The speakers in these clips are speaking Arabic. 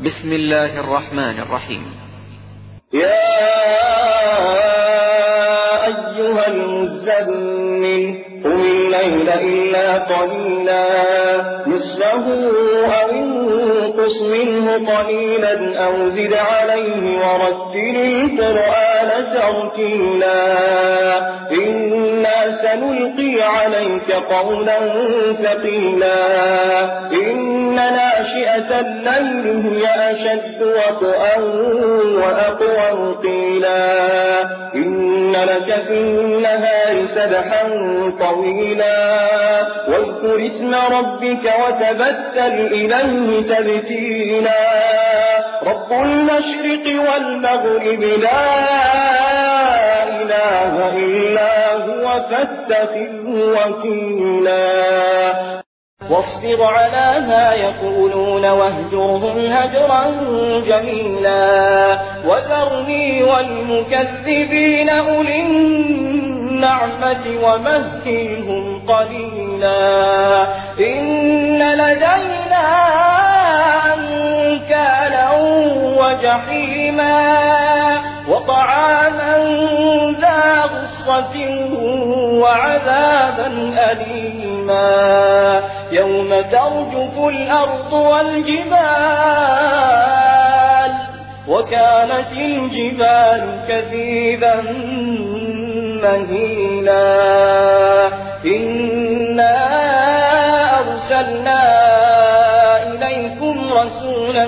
بسم الله الرحمن الرحيم. يا أيها المزمل قم الليل إلا قليلا نصفه أو انقص منه قليلا أو زد عليه ورتل القرآن ترتيلا إنا سنلقي عليك قولا ثقيلا إن ناشئة الليل هي أشد وطئا وأقوم قيلا إن لك في النهار سبحا طويلا واذكر اسم ربك وتبتل إليه تبتيلا رب المشرق والمغرب لا إله إلا هو فاتخذه وكيلا واصبر على ما يقولون واهجرهم هجرا جميلا وذرني والمكذبين أولي النعمة ومهلهم قليلا إن لدينا أنكالا وجحيما وطعاما ذا غصة وعذابا أليما يوم ترجف الأرض والجبال وكانت الجبال كثيبا مهيلا إنا أرسلنا إليكم رسولا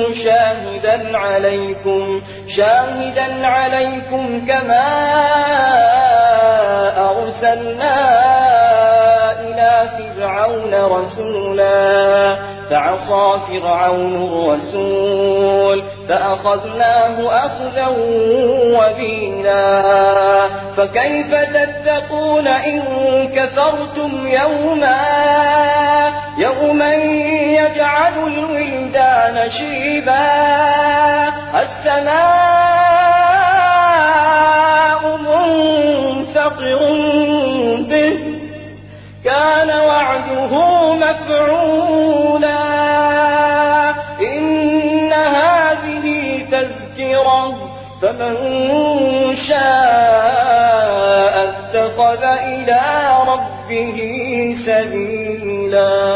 شاهدا عليكم كما أرسلنا إلى فرعون رسولا فعصى فرعون الرسول فأخذناه أخذا وبيلا فكيف تتقون إن كفرتم يوما يجعل الولدان شيبا السماء منفطر به كان وعده مفعولا إن هذه تذكرة فمن شاء اتخذ إلى ربه سبيلا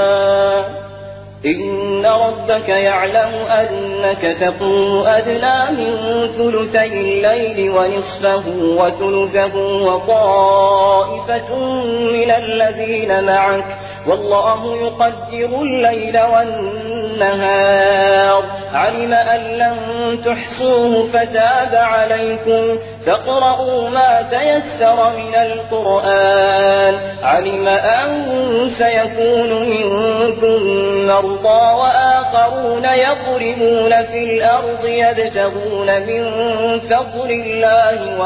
إن ربك يعلم أنك تقوم أدنى من ثلثي الليل ونصفه وثلثه وطائفة من الذين معك والله يقدر الليل والنهار علم أن لن تحصوه فتاب عليكم فاقرؤوا ما تيسر من القرآن علم أن سيكون منكم مرضى وآخرون يضربون في الأرض يبتغون من فضل الله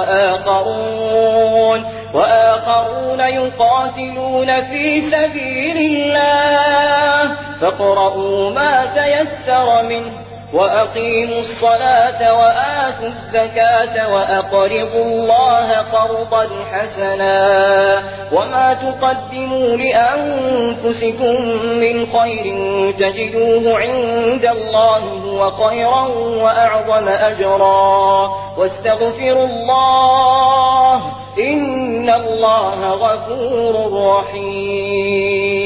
وآخرون يقاتلون في سبيل الله فاقرؤوا ما تيسر منه وأقيموا الصلاة وآتوا الزكاة وأقرضوا الله قرضا حسنا وما تقدموا لأنفسكم من خير تجدوه عند الله هو خيرا وأعظم أجرا واستغفروا الله إن الله غفور رحيم